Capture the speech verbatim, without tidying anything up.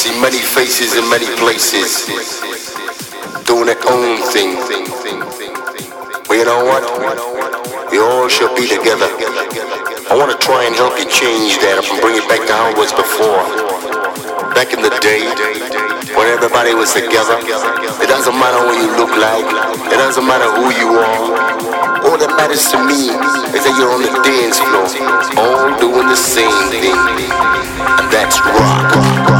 See many faces in many places, doing their own thing. But you know what? We all should be together. I want to try and help you change that up and bring it back to how it was before. Back in the day, when everybody was together, it doesn't matter what you look like, it doesn't matter who you are. All that matters to me is that you're on the dance floor, all doing the same thing, and that's rock.